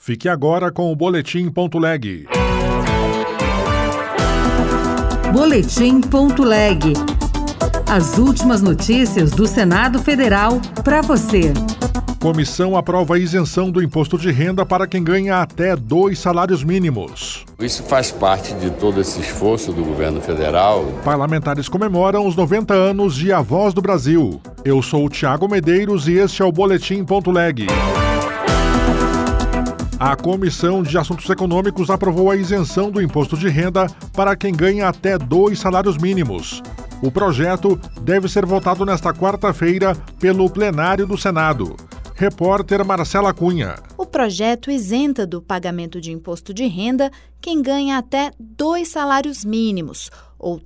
Fique agora com o Boletim.leg. Boletim.leg. As últimas notícias do Senado Federal para você. Comissão aprova a isenção do imposto de renda para quem ganha até 2 salários mínimos. Isso faz parte de todo esse esforço do governo federal. Parlamentares comemoram os 90 anos de A Voz do Brasil. Eu sou o Thiago Medeiros e este é o Boletim.leg. A Comissão de Assuntos Econômicos aprovou a isenção do imposto de renda para quem ganha até 2 salários mínimos. O projeto deve ser votado nesta quarta-feira pelo plenário do Senado. Repórter Marcela Cunha. O projeto isenta do pagamento de imposto de renda quem ganha até 2 salários mínimos, ou R$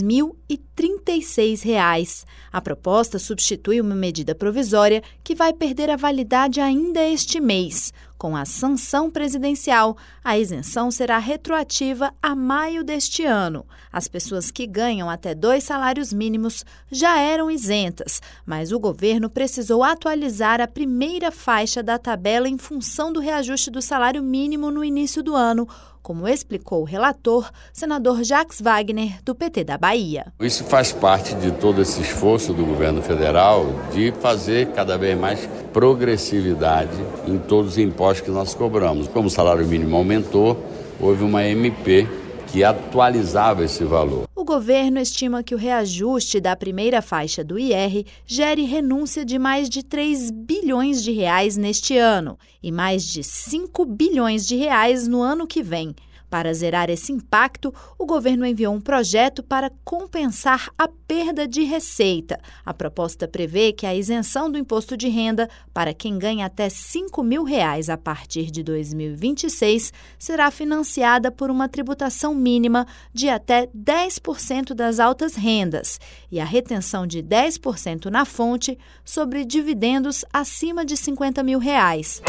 3.036. A proposta substitui uma medida provisória que vai perder a validade ainda este mês. Com a sanção presidencial, a isenção será retroativa a maio deste ano. As pessoas que ganham até 2 salários mínimos já eram isentas, mas o governo precisou atualizar a primeira faixa da tabela em função do reajuste do salário mínimo no início do ano, como explicou o relator, senador Jacques Wagner, do PT da Bahia. Isso faz parte de todo esse esforço do governo federal de fazer cada vez mais progressividade em todos os impostos que nós cobramos. Como o salário mínimo aumentou, houve uma MP que atualizava esse valor. O governo estima que o reajuste da primeira faixa do IR gere renúncia de mais de 3 bilhões de reais neste ano e mais de 5 bilhões de reais no ano que vem. Para zerar esse impacto, o governo enviou um projeto para compensar a perda de receita. A proposta prevê que a isenção do imposto de renda para quem ganha até R$ 5.000 a partir de 2026 será financiada por uma tributação mínima de até 10% das altas rendas e a retenção de 10% na fonte sobre dividendos acima de R$ 50.000.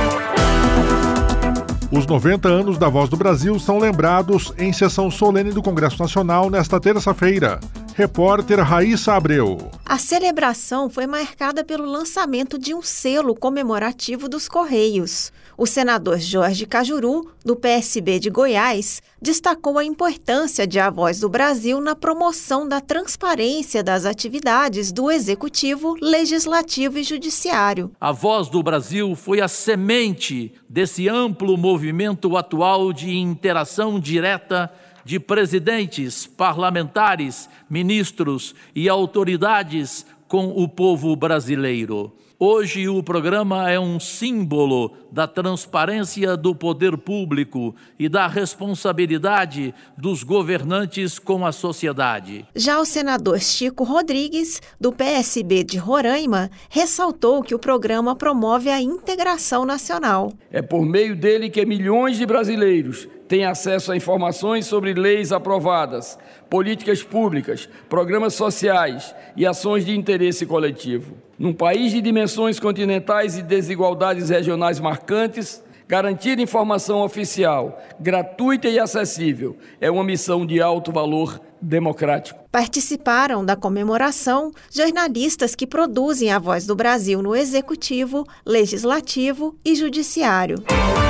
Os 90 anos da Voz do Brasil são lembrados em sessão solene do Congresso Nacional nesta terça-feira. Repórter Raíssa Abreu. A celebração foi marcada pelo lançamento de um selo comemorativo dos Correios. O senador Jorge Cajuru, do PSB de Goiás, destacou a importância de A Voz do Brasil na promoção da transparência das atividades do Executivo, Legislativo e Judiciário. A Voz do Brasil foi a semente desse amplo movimento atual de interação direta de presidentes, parlamentares, ministros e autoridades com o povo brasileiro. Hoje, o programa é um símbolo da transparência do poder público e da responsabilidade dos governantes com a sociedade. Já o senador Chico Rodrigues, do PSB de Roraima, ressaltou que o programa promove a integração nacional. É por meio dele que milhões de brasileiros têm acesso a informações sobre leis aprovadas, políticas públicas, programas sociais e ações de interesse coletivo. Num país de dimensões continentais e desigualdades regionais marcantes, garantir informação oficial, gratuita e acessível é uma missão de alto valor democrático. Participaram da comemoração jornalistas que produzem A Voz do Brasil no Executivo, Legislativo e Judiciário.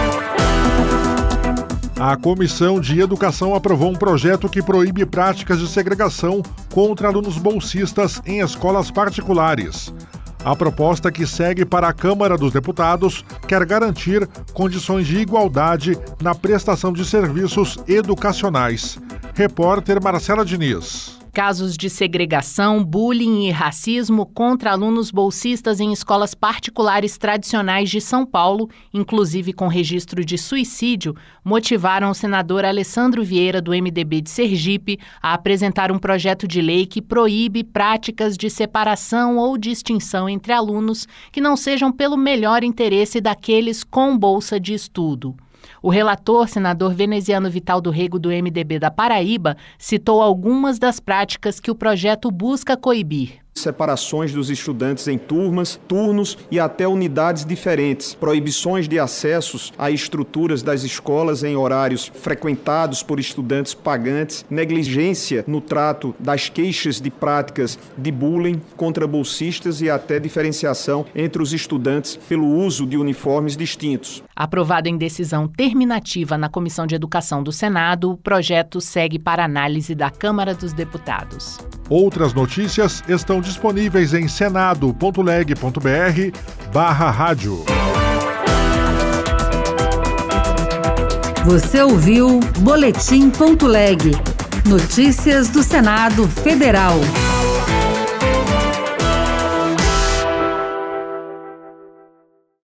A Comissão de Educação aprovou um projeto que proíbe práticas de segregação contra alunos bolsistas em escolas particulares. A proposta que segue para a Câmara dos Deputados quer garantir condições de igualdade na prestação de serviços educacionais. Repórter Marcela Diniz. Casos de segregação, bullying e racismo contra alunos bolsistas em escolas particulares tradicionais de São Paulo, inclusive com registro de suicídio, motivaram o senador Alessandro Vieira, do MDB de Sergipe, a apresentar um projeto de lei que proíbe práticas de separação ou distinção entre alunos que não sejam pelo melhor interesse daqueles com bolsa de estudo. O relator, senador Veneziano Vital do Rego, do MDB da Paraíba, citou algumas das práticas que o projeto busca coibir. separações dos estudantes em turmas, turnos e até unidades diferentes, proibições de acessos a estruturas das escolas em horários frequentados por estudantes pagantes, negligência no trato das queixas de práticas de bullying contra bolsistas e até diferenciação entre os estudantes pelo uso de uniformes distintos. Aprovado em decisão terminativa na Comissão de Educação do Senado, o projeto segue para análise da Câmara dos Deputados. Outras notícias estão disponíveis em senado.leg.br/rádio. Você ouviu Boletim.leg. Notícias do Senado Federal.